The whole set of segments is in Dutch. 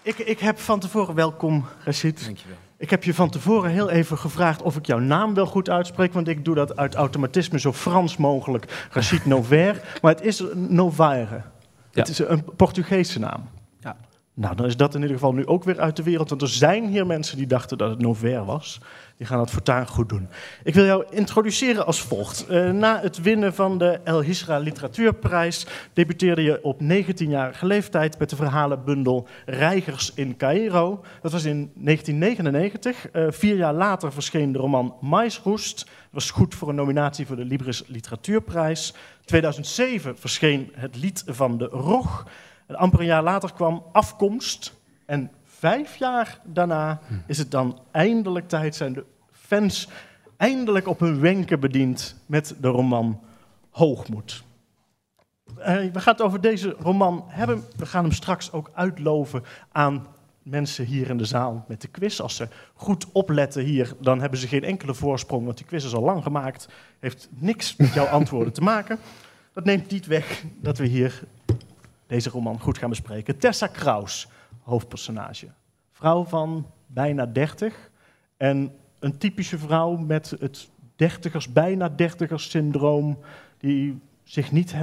Ik heb van tevoren, welkom Rachid. Dankjewel. Ik heb je van tevoren heel even gevraagd of ik jouw naam wel goed uitspreek, want ik doe dat uit automatisme zo Frans mogelijk. Rachid Novaire, maar het is Novaire. Ja. Het is een Portugese naam. Ja. Nou, dan is dat in ieder geval nu ook weer uit de wereld, want er zijn hier mensen die dachten dat het Novaire was. Die gaan het voortaan goed doen. Ik wil jou introduceren als volgt. Na het winnen van de El Hisra Literatuurprijs debuteerde je op 19-jarige leeftijd met de verhalenbundel Reigers in Caïro. Dat was in 1999. 4 jaar later verscheen de roman Maisroest. Dat was goed voor een nominatie voor de Libris Literatuurprijs. 2007 verscheen Het Lied van de Rog. En amper een jaar later kwam Afkomst. En 5 jaar daarna is het dan eindelijk tijd, zijn de fans eindelijk op hun wenken bediend met de roman Hoogmoed. We gaan het over deze roman hebben. We gaan hem straks ook uitloven aan mensen hier in de zaal met de quiz. Als ze goed opletten hier, dan hebben ze geen enkele voorsprong, want die quiz is al lang gemaakt. Heeft niks met jouw antwoorden te maken. Dat neemt niet weg dat we hier deze roman goed gaan bespreken. Tessa Kraus, hoofdpersonage. Vrouw van bijna 30 en een typische vrouw met het bijna dertigers syndroom, die zich niet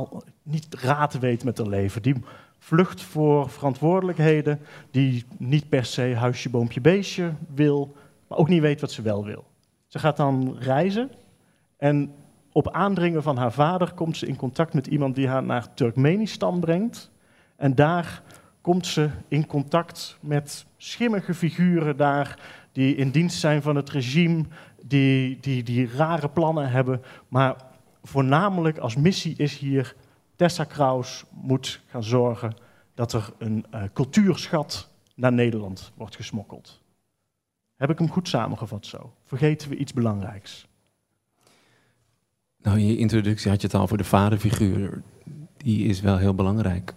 raad weet met haar leven. Die vlucht voor verantwoordelijkheden, die niet per se huisje, boompje, beestje wil, maar ook niet weet wat ze wel wil. Ze gaat dan reizen en op aandringen van haar vader komt ze in contact met iemand die haar naar Turkmenistan brengt. En daar komt ze in contact met schimmige figuren daar die in dienst zijn van het regime, die rare plannen hebben. Maar voornamelijk als missie is hier, Tessa Kraus moet gaan zorgen dat er een cultuurschat naar Nederland wordt gesmokkeld. Heb ik hem goed samengevat zo? Vergeten we iets belangrijks? Nou, in je introductie had je het al over de vaderfiguur. Die is wel heel belangrijk.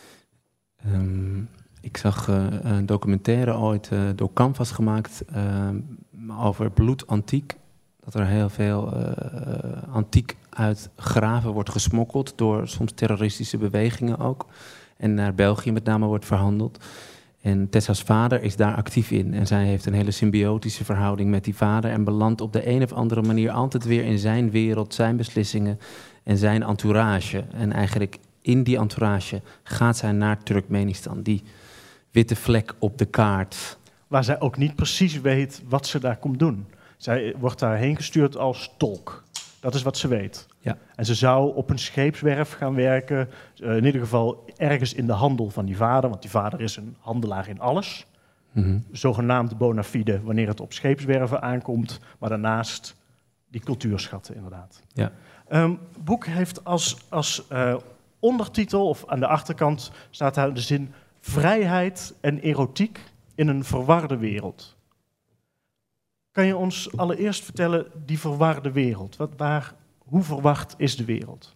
Ik zag een documentaire ooit door Canvas gemaakt over bloed antiek. Dat er heel veel antiek uit graven wordt gesmokkeld door soms terroristische bewegingen ook. En naar België met name wordt verhandeld. En Tessa's vader is daar actief in. En zij heeft een hele symbiotische verhouding met die vader en belandt op de een of andere manier altijd weer in zijn wereld, zijn beslissingen en zijn entourage. En eigenlijk in die entourage gaat zij naar Turkmenistan, die witte vlek op de kaart. Waar zij ook niet precies weet wat ze daar komt doen. Zij wordt daarheen gestuurd als tolk. Dat is wat ze weet. Ja. En ze zou op een scheepswerf gaan werken, in ieder geval ergens in de handel van die vader, want die vader is een handelaar in alles. Mm-hmm. Zogenaamd bona fide wanneer het op scheepswerven aankomt, maar daarnaast die cultuurschatten inderdaad. Ja. Het boek heeft als ondertitel, of aan de achterkant staat daar de zin vrijheid en erotiek in een verwarde wereld. Kan je ons allereerst vertellen, die verwarde wereld? Hoe verward is de wereld?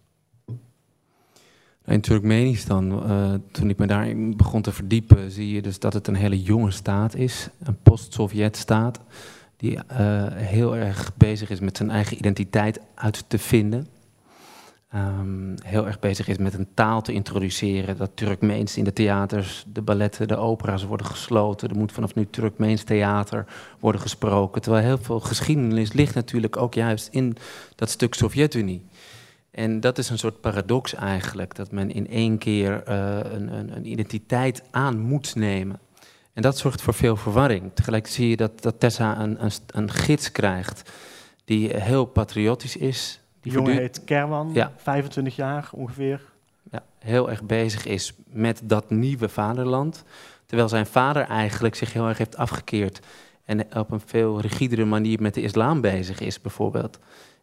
In Turkmenistan, toen ik me daarin begon te verdiepen, zie je dus dat het een hele jonge staat is. Een post-Sovjet-staat die heel erg bezig is met zijn eigen identiteit uit te vinden. Heel erg bezig is met een taal te introduceren. Dat Turkmeens in de theaters, de balletten, de opera's worden gesloten. Er moet vanaf nu Turkmeens theater worden gesproken. Terwijl heel veel geschiedenis ligt natuurlijk ook juist in dat stuk Sovjet-Unie. En dat is een soort paradox eigenlijk. Dat men in één keer een identiteit aan moet nemen. En dat zorgt voor veel verwarring. Tegelijk zie je dat Tessa een gids krijgt die heel patriotisch is. Die jongen heet Kerwan, ja. 25 jaar ongeveer. Ja, heel erg bezig is met dat nieuwe vaderland. Terwijl zijn vader eigenlijk zich heel erg heeft afgekeerd. En op een veel rigidere manier met de islam bezig is, bijvoorbeeld.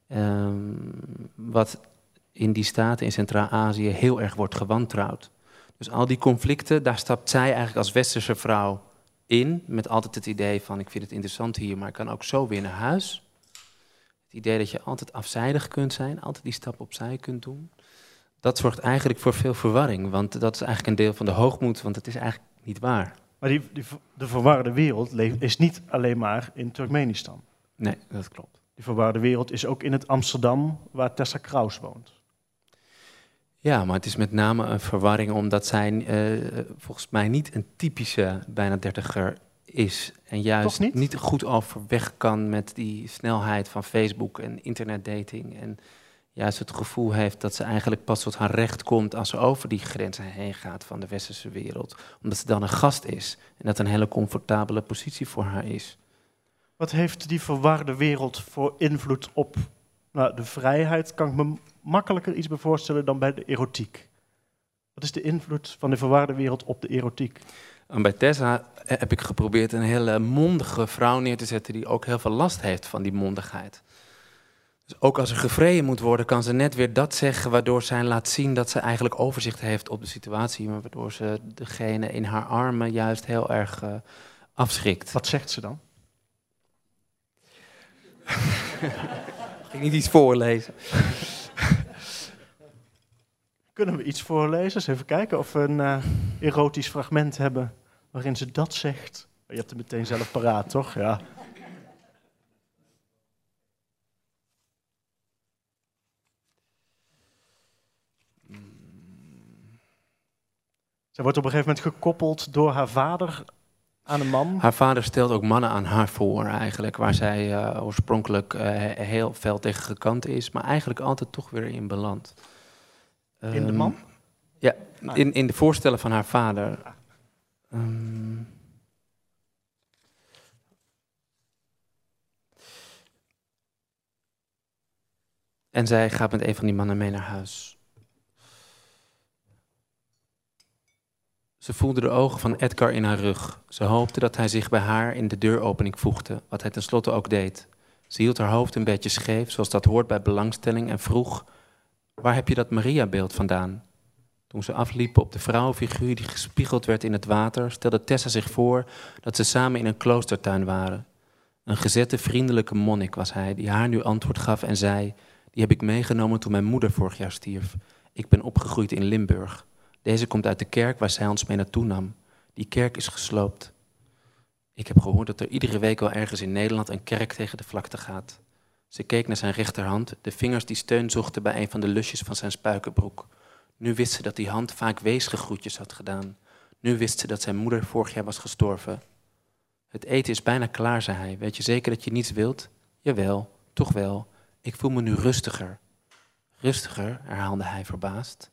Wat in die staten in Centraal-Azië heel erg wordt gewantrouwd. Dus al die conflicten, daar stapt zij eigenlijk als westerse vrouw in. Met altijd het idee van, ik vind het interessant hier, maar ik kan ook zo weer naar huis. Het idee dat je altijd afzijdig kunt zijn, altijd die stap opzij kunt doen. Dat zorgt eigenlijk voor veel verwarring, want dat is eigenlijk een deel van de hoogmoed, want het is eigenlijk niet waar. Maar de verwarde wereld is niet alleen maar in Turkmenistan. Nee, dat klopt. Die verwarde wereld is ook in het Amsterdam waar Tessa Kraus woont. Ja, maar het is met name een verwarring omdat zij volgens mij niet een typische bijna dertiger is. En juist niet goed overweg kan met die snelheid van Facebook en internetdating. En juist het gevoel heeft dat ze eigenlijk pas tot haar recht komt als ze over die grenzen heen gaat van de westerse wereld. Omdat ze dan een gast is en dat een hele comfortabele positie voor haar is. Wat heeft die verwarde wereld voor invloed op de vrijheid? Kan ik me makkelijker iets bij voorstellen dan bij de erotiek. Wat is de invloed van de verwarde wereld op de erotiek? En bij Tessa heb ik geprobeerd een hele mondige vrouw neer te zetten die ook heel veel last heeft van die mondigheid. Dus ook als er gevreden moet worden, kan ze net weer dat zeggen waardoor zij laat zien dat ze eigenlijk overzicht heeft op de situatie, maar waardoor ze degene in haar armen juist heel erg afschrikt. Wat zegt ze dan? Ga ik niet iets voorlezen? Kunnen we iets voorlezen? Eens even kijken of we een erotisch fragment hebben waarin ze dat zegt. Je hebt het meteen zelf paraat, toch? Ja. Zij wordt op een gegeven moment gekoppeld door haar vader aan een man. Haar vader stelt ook mannen aan haar voor eigenlijk, waar zij oorspronkelijk heel fel tegen gekant is, maar eigenlijk altijd toch weer in belandt. In de man? Ja, in de voorstellen van haar vader. En zij gaat met een van die mannen mee naar huis. Ze voelde de ogen van Edgar in haar rug. Ze hoopte dat hij zich bij haar in de deuropening voegde, wat hij tenslotte ook deed. Ze hield haar hoofd een beetje scheef, zoals dat hoort bij belangstelling, en vroeg: waar heb je dat Maria-beeld vandaan? Toen ze afliepen op de vrouwenfiguur die gespiegeld werd in het water, stelde Tessa zich voor dat ze samen in een kloostertuin waren. Een gezette, vriendelijke monnik was hij, die haar nu antwoord gaf en zei: die heb ik meegenomen toen mijn moeder vorig jaar stierf. Ik ben opgegroeid in Limburg. Deze komt uit de kerk waar zij ons mee naartoe nam. Die kerk is gesloopt. Ik heb gehoord dat er iedere week wel ergens in Nederland een kerk tegen de vlakte gaat. Ze keek naar zijn rechterhand, de vingers die steun zochten bij een van de lusjes van zijn spuikenbroek. Nu wist ze dat die hand vaak weesgegroetjes had gedaan. Nu wist ze dat zijn moeder vorig jaar was gestorven. Het eten is bijna klaar, zei hij. Weet je zeker dat je niets wilt? Jawel, toch wel. Ik voel me nu rustiger. Rustiger, herhaalde hij verbaasd.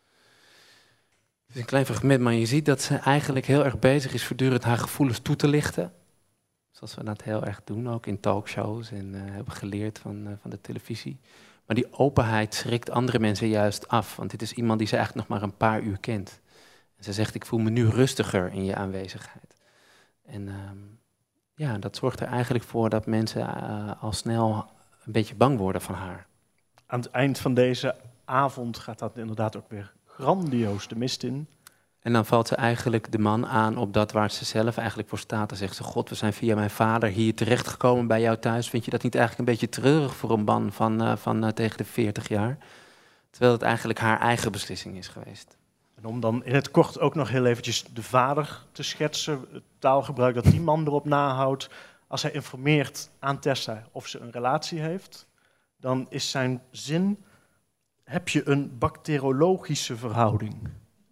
Het is een klein fragment, maar je ziet dat ze eigenlijk heel erg bezig is voortdurend haar gevoelens toe te lichten. Zoals we dat heel erg doen, ook in talkshows en hebben geleerd van de televisie. Maar die openheid schrikt andere mensen juist af, want dit is iemand die ze eigenlijk nog maar een paar uur kent. En ze zegt: ik voel me nu rustiger in je aanwezigheid. En ja, dat zorgt er eigenlijk voor dat mensen al snel een beetje bang worden van haar. Aan het eind van deze avond gaat dat inderdaad ook weer grandioos de mist in. En dan valt ze eigenlijk de man aan op dat waar ze zelf eigenlijk voor staat. Dan zegt ze: God, we zijn via mijn vader hier terechtgekomen bij jou thuis. Vind je dat niet eigenlijk een beetje treurig voor een man van tegen de 40 jaar? Terwijl het eigenlijk haar eigen beslissing is geweest. En om dan in het kort ook nog heel eventjes de vader te schetsen. Het taalgebruik dat die man erop nahoudt. Als hij informeert aan Tessa of ze een relatie heeft, dan is zijn zin: heb je een bacteriologische verhouding?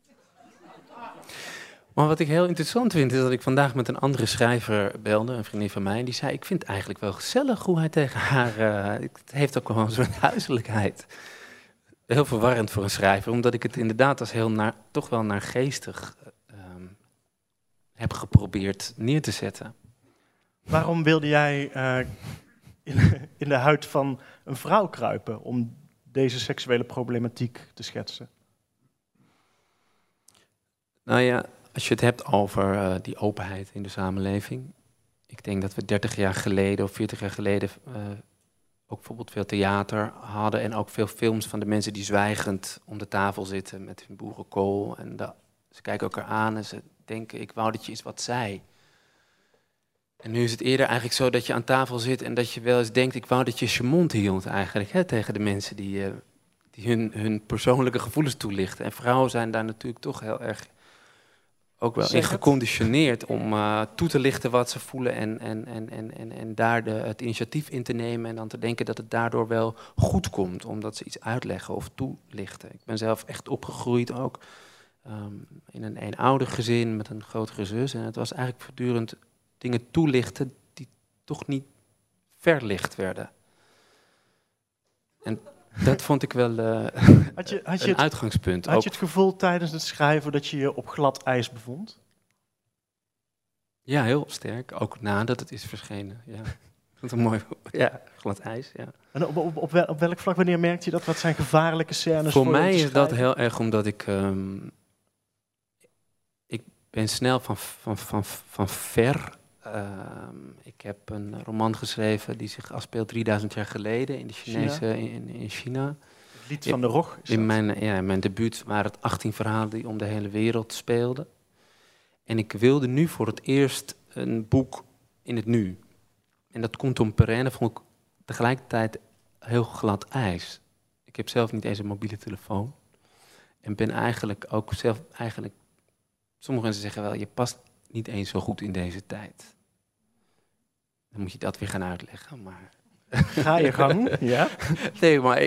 Maar wat ik heel interessant vind, is dat ik vandaag met een andere schrijver belde, een vriendin van mij, en die zei: ik vind het eigenlijk wel gezellig hoe hij tegen haar... het heeft ook wel zo'n huiselijkheid. Heel verwarrend voor een schrijver, omdat ik het inderdaad als heel toch wel naargeestig heb geprobeerd neer te zetten. Waarom wilde jij in de huid van een vrouw kruipen om deze seksuele problematiek te schetsen? Nou ja, als je het hebt over die openheid in de samenleving. Ik denk dat we 30 jaar geleden of 40 jaar geleden ook bijvoorbeeld veel theater hadden. En ook veel films van de mensen die zwijgend om de tafel zitten met hun boerenkool. En ze kijken elkaar aan en ze denken: ik wou dat je eens wat zei. En nu is het eerder eigenlijk zo dat je aan tafel zit en dat je wel eens denkt: ik wou dat je je mond hield eigenlijk, tegen de mensen die hun persoonlijke gevoelens toelichten. En vrouwen zijn daar natuurlijk toch heel erg ook wel in geconditioneerd om toe te lichten wat ze voelen en daar het initiatief in te nemen en dan te denken dat het daardoor wel goed komt, omdat ze iets uitleggen of toelichten. Ik ben zelf echt opgegroeid ook in een eenouder gezin met een grotere zus en het was eigenlijk voortdurend dingen toelichten die toch niet verlicht werden. En dat vond ik wel een uitgangspunt. Had je het gevoel tijdens het schrijven dat je je op glad ijs bevond? Ja, heel sterk. Ook nadat het is verschenen. Ja. Dat is een mooi... Ja, glad ijs, ja. En op welk vlak, wanneer merkte je dat? Wat zijn gevaarlijke scènes voor mij is dat heel erg omdat ik ben snel van ver. Ik heb een roman geschreven die zich afspeelt 3000 jaar geleden in de Chinese, in China. Het lied van de Rog? In mijn debuut waren het 18 verhalen die om de hele wereld speelden. En ik wilde nu voor het eerst een boek in het nu. En dat contemporaine vond ik tegelijkertijd heel glad ijs. Ik heb zelf niet eens een mobiele telefoon. En ben eigenlijk ook zelf... Sommige mensen zeggen wel, je past niet eens zo goed in deze tijd. Dan moet je dat weer gaan uitleggen, maar... Ga je gang, ja? Nee, maar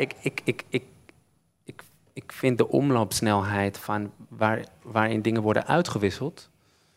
ik vind de omloopsnelheid van waarin dingen worden uitgewisseld...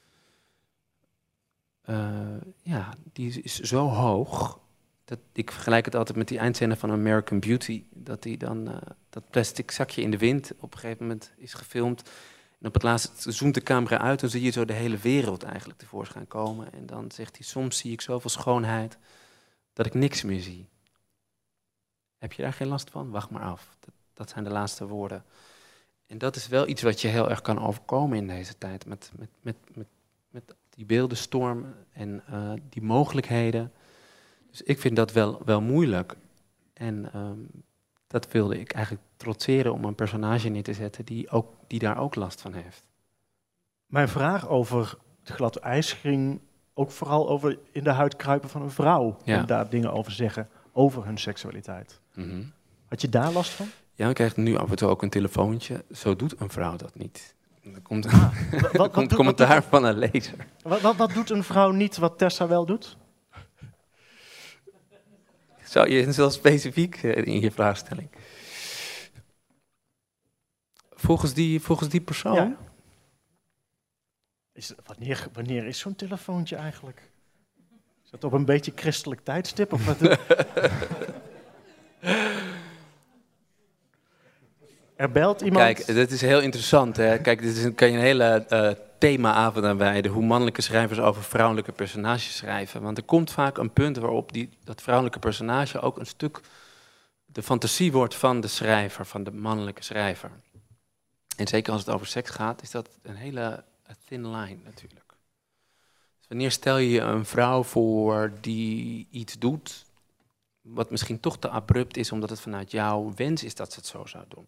die is zo hoog... dat ik vergelijk het altijd met die eindscène van American Beauty. Dat die dan dat plastic zakje in de wind op een gegeven moment is gefilmd... En op het laatste zoomt de camera uit en zie je zo de hele wereld eigenlijk tevoorschijn komen. En dan zegt hij, soms zie ik zoveel schoonheid dat ik niks meer zie. Heb je daar geen last van? Wacht maar af. Dat zijn de laatste woorden. En dat is wel iets wat je heel erg kan overkomen in deze tijd. Met die beeldenstorm en die mogelijkheden. Dus ik vind dat wel moeilijk. En... dat wilde ik eigenlijk trotseren om een personage neer te zetten die daar ook last van heeft. Mijn vraag over het glad ijs ging ook vooral over in de huid kruipen van een vrouw. Ja. En daar dingen over zeggen, over hun seksualiteit. Mm-hmm. Had je daar last van? Ja, ik krijg nu af en toe ook een telefoontje. Zo doet een vrouw dat niet. Er komt een commentaar van een lezer. Wat doet een vrouw niet wat Tessa wel doet? Zou je zo specifiek in je vraagstelling? Volgens die persoon? Ja. Wanneer is zo'n telefoontje eigenlijk? Is dat op een beetje christelijk tijdstip? Of wat? Er belt iemand... Kijk, dat is heel interessant. Hè? Kijk, kan je een hele themaavond aan wijden. Hoe mannelijke schrijvers over vrouwelijke personages schrijven. Want er komt vaak een punt waarop dat vrouwelijke personage ook een stuk de fantasie wordt van de schrijver, van de mannelijke schrijver. En zeker als het over seks gaat, is dat een hele thin line natuurlijk. Dus wanneer stel je een vrouw voor die iets doet, wat misschien toch te abrupt is, omdat het vanuit jouw wens is dat ze het zo zou doen.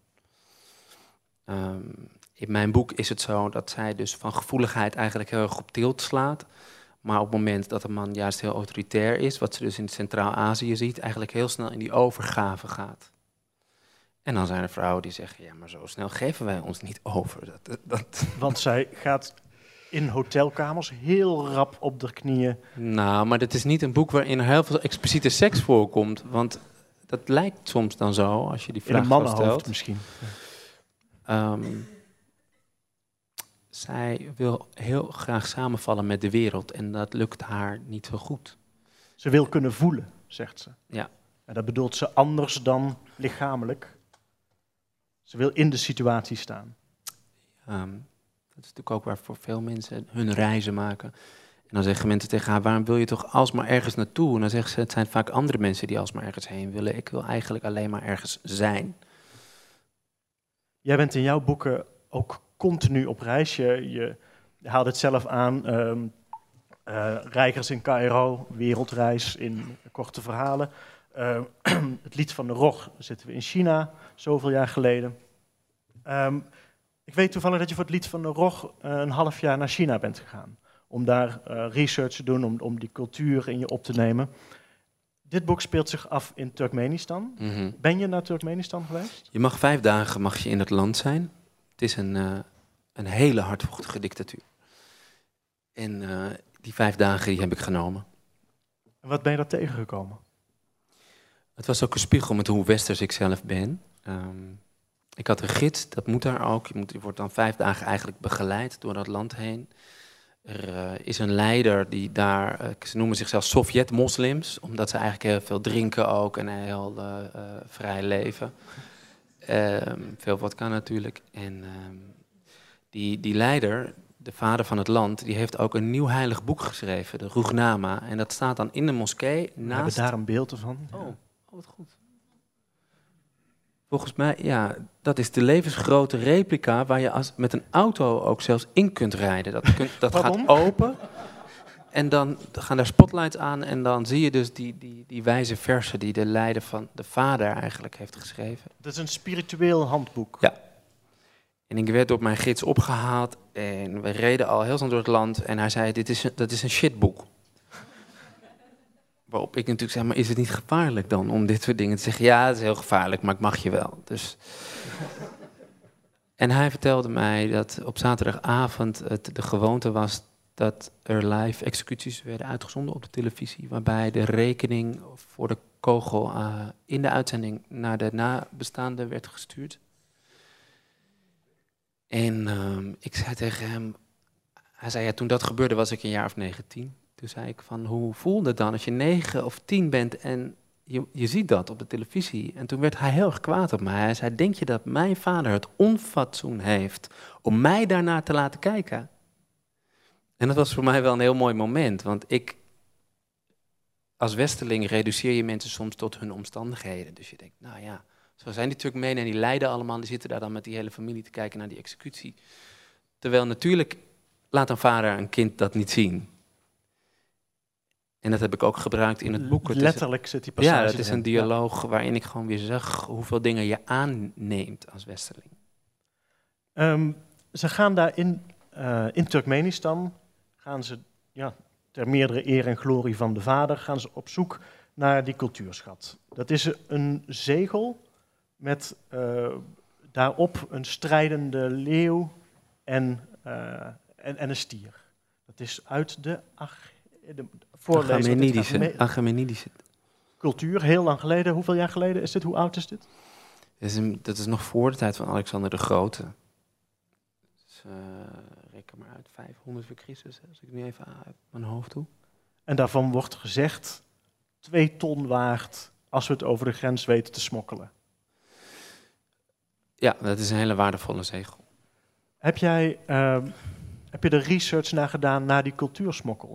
In mijn boek is het zo dat zij dus van gevoeligheid eigenlijk heel erg op tilt slaat. Maar op het moment dat een man juist heel autoritair is, wat ze dus in Centraal-Azië ziet, eigenlijk heel snel in die overgave gaat. En dan zijn er vrouwen die zeggen, ja, maar zo snel geven wij ons niet over. Want zij gaat in hotelkamers heel rap op de knieën. Nou, maar dit is niet een boek waarin er heel veel expliciete seks voorkomt. Want dat lijkt soms dan zo, als je die vraag in een mannenhoofd stelt. Misschien. Zij wil heel graag samenvallen met de wereld en dat lukt haar niet zo goed. Ze wil kunnen voelen, zegt ze. Ja. En dat bedoelt ze anders dan lichamelijk. Ze wil in de situatie staan. Dat is natuurlijk ook waar voor veel mensen hun reizen maken. En dan zeggen mensen tegen haar, waarom wil je toch alsmaar ergens naartoe? En dan zegt ze, het zijn vaak andere mensen die alsmaar ergens heen willen. Ik wil eigenlijk alleen maar ergens zijn. Jij bent in jouw boeken ook continu op reis. Je haalt het zelf aan. Reigers in Cairo, wereldreis in korte verhalen. Het lied van de Rog zitten we in China, zoveel jaar geleden. Ik weet toevallig dat je voor het lied van de Rog een half jaar naar China bent gegaan. Om daar research te doen, om die cultuur in je op te nemen. Dit boek speelt zich af in Turkmenistan. Mm-hmm. Ben je naar Turkmenistan geweest? Je mag 5 dagen in het land zijn. Het is een hele hardvochtige dictatuur. En die 5 dagen die heb ik genomen. En wat ben je daar tegengekomen? Het was ook een spiegel met hoe westers ik zelf ben. Ik had een gids, dat moet daar ook. Je wordt dan 5 dagen eigenlijk begeleid door dat land heen. Er is een leider die daar, ze noemen zichzelf Sovjet-moslims, omdat ze eigenlijk heel veel drinken ook en heel vrij leven. Veel vodka natuurlijk. En die leider, de vader van het land, die heeft ook een nieuw heilig boek geschreven, de Ruhnama. En dat staat dan in de moskee naast... We hebben daar een beeld van. Oh, wat goed. Volgens mij, ja, dat is de levensgrote replica waar je met een auto ook zelfs in kunt rijden. Dat gaat open en dan gaan daar spotlights aan en dan zie je dus die wijze versen die de leider van de vader eigenlijk heeft geschreven. Dat is een spiritueel handboek. Ja. En ik werd door mijn gids opgehaald en we reden al heel snel door het land en hij zei, dat is een shitboek. Waarop ik natuurlijk zeg, maar is het niet gevaarlijk dan om dit soort dingen te zeggen? Ja, het is heel gevaarlijk, maar ik mag je wel. Dus... En hij vertelde mij dat op zaterdagavond het de gewoonte was dat er live executies werden uitgezonden op de televisie, waarbij de rekening voor de kogel in de uitzending naar de nabestaanden werd gestuurd. En ik zei tegen hem, hij zei, ja, toen dat gebeurde was ik een jaar of 19. Toen zei ik van, hoe voelde het dan als je 9 of 10 bent en je ziet dat op de televisie? En toen werd hij heel erg kwaad op mij. Hij zei, denk je dat mijn vader het onfatsoen heeft om mij daarnaar te laten kijken? En dat was voor mij wel een heel mooi moment, want als westerling reduceer je mensen soms tot hun omstandigheden. Dus je denkt, nou ja, zo zijn die Turkmenen en die lijden allemaal, die zitten daar dan met die hele familie te kijken naar die executie. Terwijl natuurlijk laat een vader een kind dat niet zien. En dat heb ik ook gebruikt in het boek. Letterlijk zit die passage. Ja, het is een dialoog waarin ik gewoon weer zag hoeveel dingen je aanneemt als westerling. Ze gaan daar in Turkmenistan, gaan ze ter meerdere eer en glorie van de vader, gaan ze op zoek naar die cultuurschat. Dat is een zegel met daarop een strijdende leeuw en een stier. Dat is uit de Achamenidische cultuur, heel lang geleden. Hoeveel jaar geleden is dit? Hoe oud is dit? Dat is nog voor de tijd van Alexander de Grote. Dus, reken maar uit, 500 voor Christus, als ik nu even uit mijn hoofd doe. En daarvan wordt gezegd 2 ton waard als we het over de grens weten te smokkelen. Ja, dat is een hele waardevolle zegel. Heb je er research naar gedaan naar die cultuursmokkel?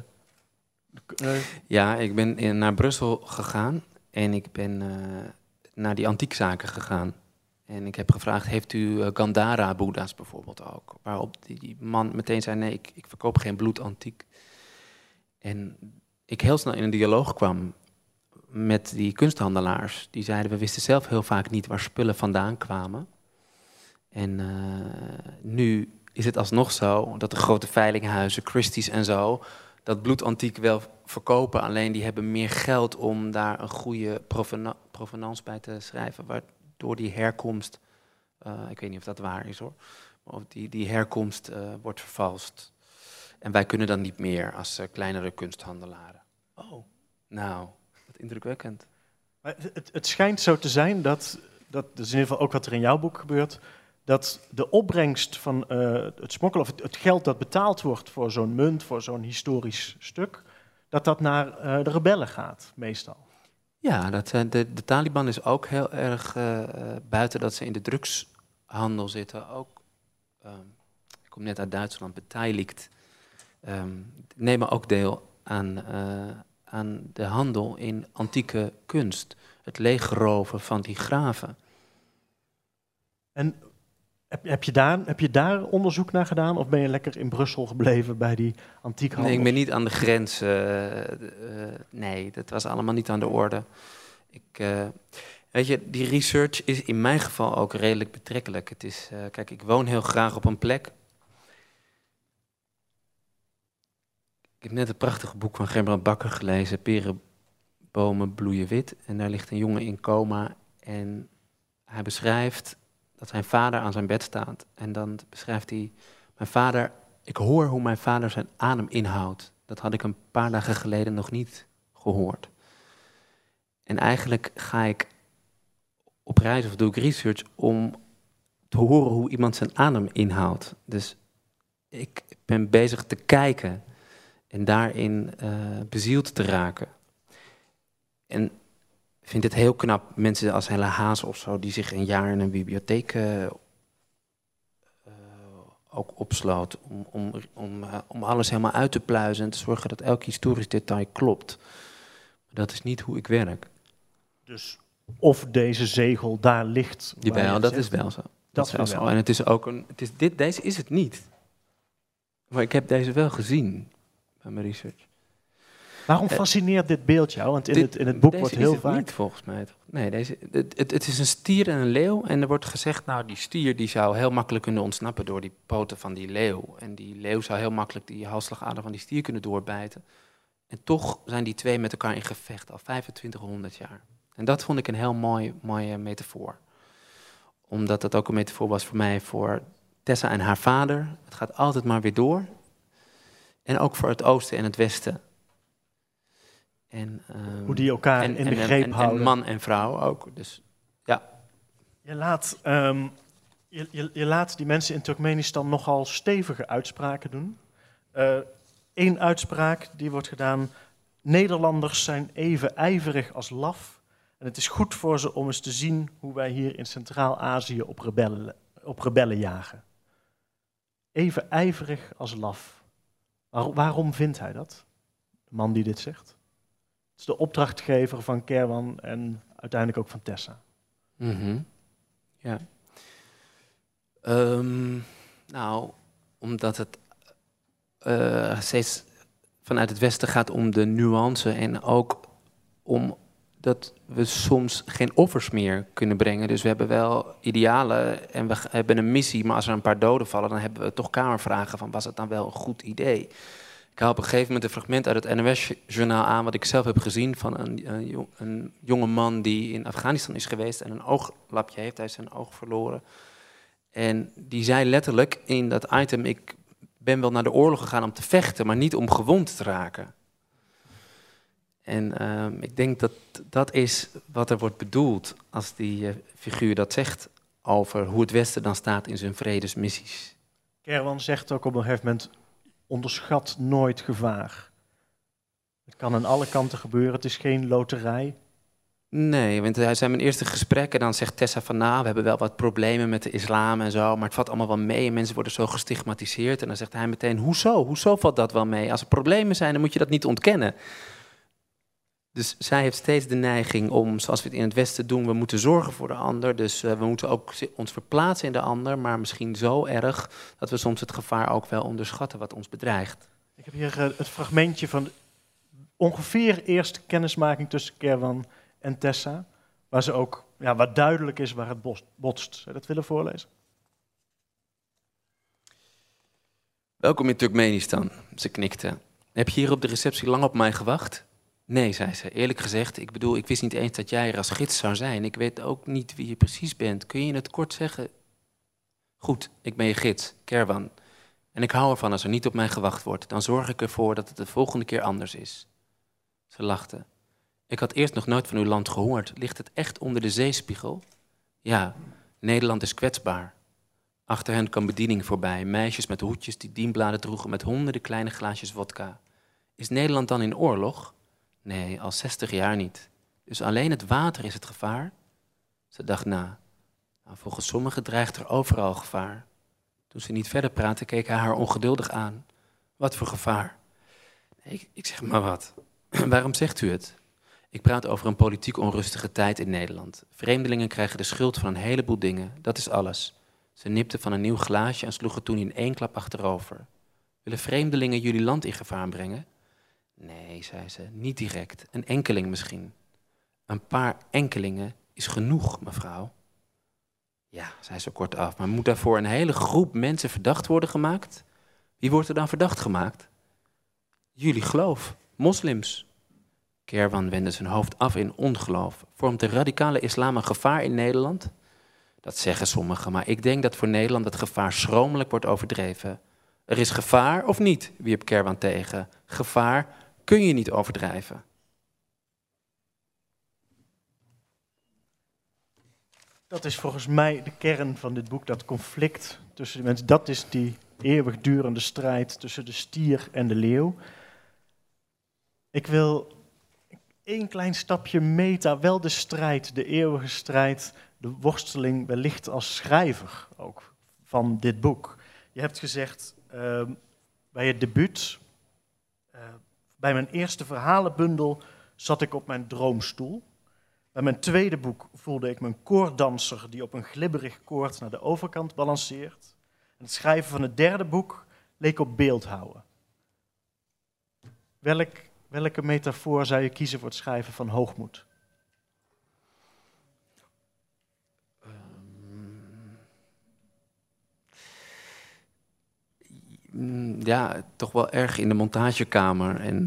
Ja, ik ben naar Brussel gegaan en ik ben naar die antiekzaken gegaan. En ik heb gevraagd, heeft u Gandhara-boeddha's bijvoorbeeld ook? Waarop die man meteen zei, nee, ik verkoop geen bloedantiek. En ik heel snel in een dialoog kwam met die kunsthandelaars. Die zeiden, we wisten zelf heel vaak niet waar spullen vandaan kwamen. En nu is het alsnog zo dat de grote veilinghuizen, Christie's en zo, dat bloedantiek wel verkopen. Alleen die hebben meer geld om daar een goede provenance bij te schrijven. Waardoor die herkomst, ik weet niet of dat waar is hoor, maar of die herkomst wordt vervalst. En wij kunnen dan niet meer als kleinere kunsthandelaren. Oh, nou, wat indrukwekkend. Maar het schijnt zo te zijn dat is in ieder geval ook wat er in jouw boek gebeurt, dat de opbrengst van het smokkelen, of het geld dat betaald wordt voor zo'n munt, voor zo'n historisch stuk, dat naar de rebellen gaat, meestal. Ja, de Taliban is ook heel erg buiten dat ze in de drugshandel zitten. Ook, ik kom net uit Duitsland, beteiligd. Nemen ook deel aan de handel in antieke kunst. Het leegroven van die graven. En heb je daar onderzoek naar gedaan? Of ben je lekker in Brussel gebleven bij die antiekhandel? Nee, ik ben niet aan de grens. Nee, dat was allemaal niet aan de orde. Weet je, die research is in mijn geval ook redelijk betrekkelijk. Het is, kijk, ik woon heel graag op een plek. Ik heb net het prachtige boek van Gerbrand Bakker gelezen, Perenbomen bloeien wit. En daar ligt een jongen in coma en hij beschrijft dat zijn vader aan zijn bed staat. En dan beschrijft hij, mijn vader, ik hoor hoe mijn vader zijn adem inhoudt. Dat had ik een paar dagen geleden nog niet gehoord. En eigenlijk ga ik op reis of doe ik research om te horen hoe iemand zijn adem inhoudt. Dus ik ben bezig te kijken en daarin bezield te raken. En ik vind het heel knap, mensen als Hella Haase of zo, die zich een jaar in een bibliotheek ook opsloot. Om alles helemaal uit te pluizen en te zorgen dat elk historisch detail klopt. Maar dat is niet hoe ik werk. Dus of deze zegel daar ligt. Jawel, dat is wel zo. Dat is wel zo. En het is ook deze is het niet. Maar ik heb deze wel gezien bij mijn research. Waarom fascineert dit beeld jou? Want in het boek wordt heel vaak... Niet, volgens mij. Toch? Nee, het is een stier en een leeuw. En er wordt gezegd, nou, die stier die zou heel makkelijk kunnen ontsnappen door die poten van die leeuw. En die leeuw zou heel makkelijk die halsslagader van die stier kunnen doorbijten. En toch zijn die twee met elkaar in gevecht al 2500 jaar. En dat vond ik een heel mooie metafoor. Omdat dat ook een metafoor was voor mij voor Tessa en haar vader. Het gaat altijd maar weer door. En ook voor het oosten en het westen. En, hoe die elkaar in de greep houden. En man en vrouw ook. Dus, ja. Je laat die mensen in Turkmenistan nogal stevige uitspraken doen. Eén uitspraak die wordt gedaan. Nederlanders zijn even ijverig als laf. En het is goed voor ze om eens te zien hoe wij hier in Centraal-Azië op rebellen jagen. Even ijverig als laf. Waarom vindt hij dat? De man die dit zegt. Het is de opdrachtgever van Kerwan en uiteindelijk ook van Tessa. Mm-hmm. Ja. Nou, omdat het steeds vanuit het Westen gaat om de nuance en ook om dat we soms geen offers meer kunnen brengen. Dus we hebben wel idealen en we hebben een missie, maar als er een paar doden vallen, dan hebben we toch kamervragen van, was het dan wel een goed idee? Ik haal op een gegeven moment een fragment uit het NOS-journaal aan, wat ik zelf heb gezien van een jonge man die in Afghanistan is geweest en een ooglapje heeft, hij is zijn oog verloren. En die zei letterlijk in dat item, ik ben wel naar de oorlog gegaan om te vechten, maar niet om gewond te raken. En ik denk dat dat is wat er wordt bedoeld als die figuur dat zegt over hoe het Westen dan staat in zijn vredesmissies. Kerwan zegt ook op een gegeven moment, onderschat nooit gevaar. Het kan aan alle kanten gebeuren, het is geen loterij. Nee, want hij zei mijn eerste gesprek en dan zegt Tessa van, nou, we hebben wel wat problemen met de islam en zo, maar het valt allemaal wel mee en mensen worden zo gestigmatiseerd. En dan zegt hij meteen, hoezo? Hoezo valt dat wel mee? Als er problemen zijn, dan moet je dat niet ontkennen. Dus zij heeft steeds de neiging om, zoals we het in het Westen doen, we moeten zorgen voor de ander. Dus we moeten ook ons verplaatsen in de ander, maar misschien zo erg dat we soms het gevaar ook wel onderschatten wat ons bedreigt. Ik heb hier het fragmentje van ongeveer eerste kennismaking tussen Kerwan en Tessa, waar ze ook, waar duidelijk is waar het botst. Zou je dat willen voorlezen? Welkom in Turkmenistan, ze knikte. Heb je hier op de receptie lang op mij gewacht? Nee, zei ze. Eerlijk gezegd, ik wist niet eens dat jij er als gids zou zijn. Ik weet ook niet wie je precies bent. Kun je in het kort zeggen? Goed, ik ben je gids, Kerwan. En ik hou ervan als er niet op mij gewacht wordt. Dan zorg ik ervoor dat het de volgende keer anders is. Ze lachte. Ik had eerst nog nooit van uw land gehoord. Ligt het echt onder de zeespiegel? Ja, Nederland is kwetsbaar. Achter hen kwam bediening voorbij. Meisjes met hoedjes die dienbladen droegen met honderden kleine glaasjes wodka. Is Nederland dan in oorlog? Nee, al 60 jaar niet. Dus alleen het water is het gevaar? Ze dacht na. Nou, volgens sommigen dreigt er overal gevaar. Toen ze niet verder praatte, keek hij haar ongeduldig aan. Wat voor gevaar? Nee, ik zeg maar wat. Waarom zegt u het? Ik praat over een politiek onrustige tijd in Nederland. Vreemdelingen krijgen de schuld van een heleboel dingen. Dat is alles. Ze nipte van een nieuw glaasje en sloeg het toen in één klap achterover. Willen vreemdelingen jullie land in gevaar brengen? Nee, zei ze, niet direct. Een enkeling misschien. Een paar enkelingen is genoeg, mevrouw. Ja, zei ze kortaf, maar moet daarvoor een hele groep mensen verdacht worden gemaakt? Wie wordt er dan verdacht gemaakt? Jullie geloof, moslims. Kerwan wendde zijn hoofd af in ongeloof. Vormt de radicale islam een gevaar in Nederland? Dat zeggen sommigen, maar ik denk dat voor Nederland het gevaar schromelijk wordt overdreven. Er is gevaar of niet, wierp Kerwan tegen. Gevaar kun je niet overdrijven. Dat is volgens mij de kern van dit boek, dat conflict tussen de mensen. Dat is die eeuwigdurende strijd tussen de stier en de leeuw. Ik wil één klein stapje meta, wel de strijd, de eeuwige strijd, de worsteling wellicht als schrijver ook van dit boek. Je hebt gezegd, bij het debuut, bij mijn eerste verhalenbundel zat ik op mijn droomstoel. Bij mijn tweede boek voelde ik me een koorddanser die op een glibberig koord naar de overkant balanceert. En het schrijven van het derde boek leek op beeldhouden. Welke metafoor zou je kiezen voor het schrijven van hoogmoed? Ja, toch wel erg in de montagekamer en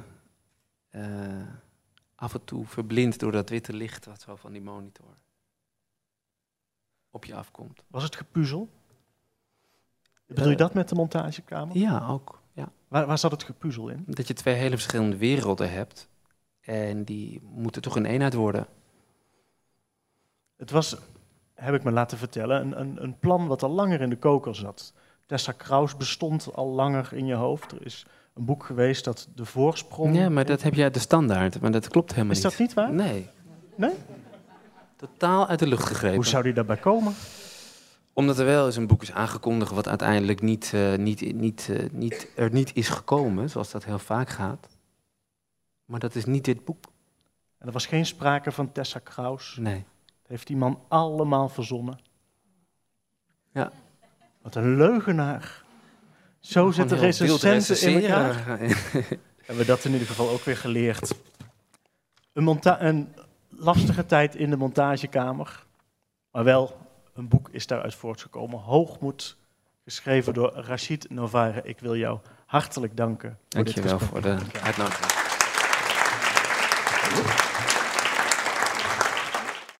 af en toe verblind door dat witte licht wat zo van die monitor op je afkomt. Was het gepuzzel? Bedoel je dat met de montagekamer? Ja, ook. Ja. Waar zat het gepuzzel in? Dat je twee hele verschillende werelden hebt en die moeten toch een eenheid worden. Het was, heb ik me laten vertellen, een plan wat al langer in de koker zat. Tessa Kraus bestond al langer in je hoofd. Er is een boek geweest dat De Voorsprong... Ja, maar dat heb je uit de standaard, maar dat klopt helemaal niet. Is dat niet waar? Nee. Nee? Totaal uit de lucht gegrepen. Hoe zou die daarbij komen? Omdat er wel eens een boek is aangekondigd wat uiteindelijk niet is gekomen, zoals dat heel vaak gaat. Maar dat is niet dit boek. En er was geen sprake van Tessa Kraus. Nee. Dat heeft die man allemaal verzonnen. Ja. Wat een leugenaar. Zo zitten recensenten in elkaar. Hebben we dat in ieder geval ook weer geleerd. Een lastige tijd in de montagekamer. Maar wel, een boek is daaruit voortgekomen. Hoogmoed, geschreven door Rachid Novare. Ik wil jou hartelijk danken. Dank je wel voor de uitnodiging.